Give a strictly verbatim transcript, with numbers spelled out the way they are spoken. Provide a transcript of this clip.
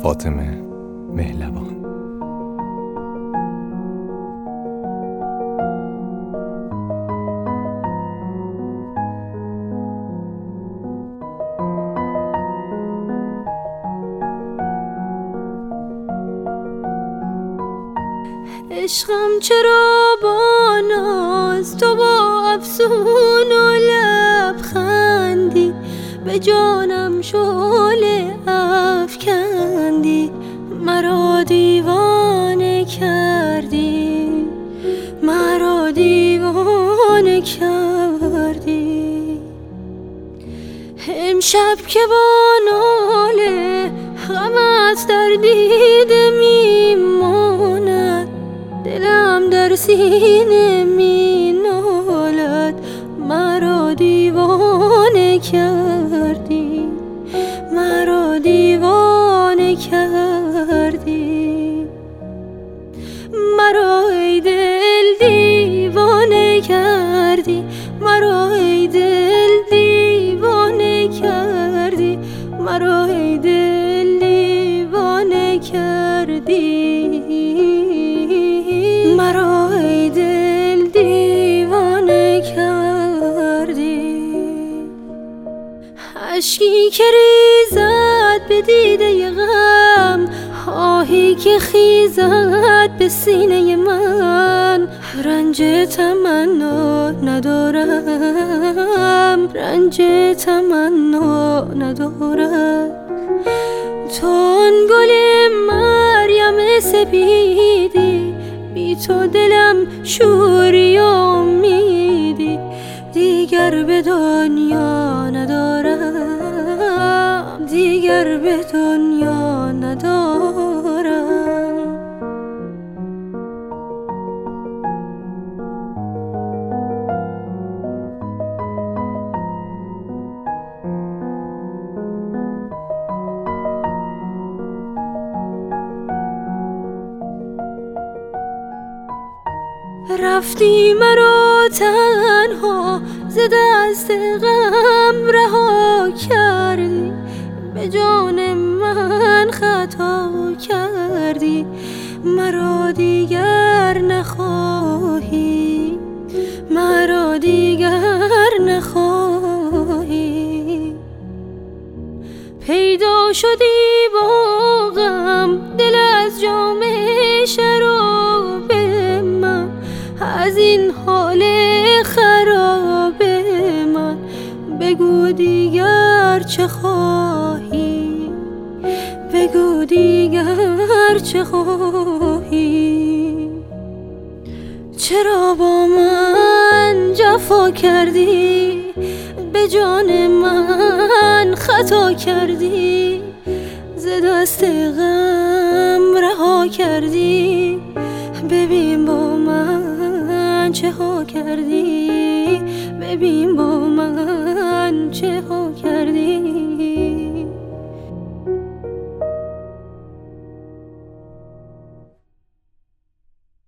فاطمه مهلوان. عشقم چرا با ناز تو با افسون و لبخندی به جانم شعله افکندی، مرا دیوانه کردی، مرا دیوانه کردی. امشب که با ناله غمت در دیده میماند، دلم در سینه می نالد، مرا دیوانه کردی، مرا دیوانه کردی. مرا ای دل دیوانه کردی، مرا ای دل دیوانه کردی، مرا ای دل دیوانه کردی، مرا ای دل دیوانه کردی. اشکی که ریزد به دیده غم، آهی که خیزد به سینه من، رنج تمنا ندارم، رنج تمنا ندارم. تو آن گل مریم سپیدی، بی تو دلم شوری و امیدی، دیگر به دنیا ندارم، دیگر به دنیا ندارم. رفتی مرا تنها ز دست غم رها کردی، به جان من خطا کردی، مرا دیگر نخواهی، مرا دیگر نخواهی. پیدا شدی با غم دل از جام شراب من، از این حال خراب من بگو دیگر چه خواهی، بگو دیگر چه خواهی. چرا با من جفا کردی، به جان من خطا کردی، ز دست غم رها کردی، ببین با من چه ها کردی، ببین با من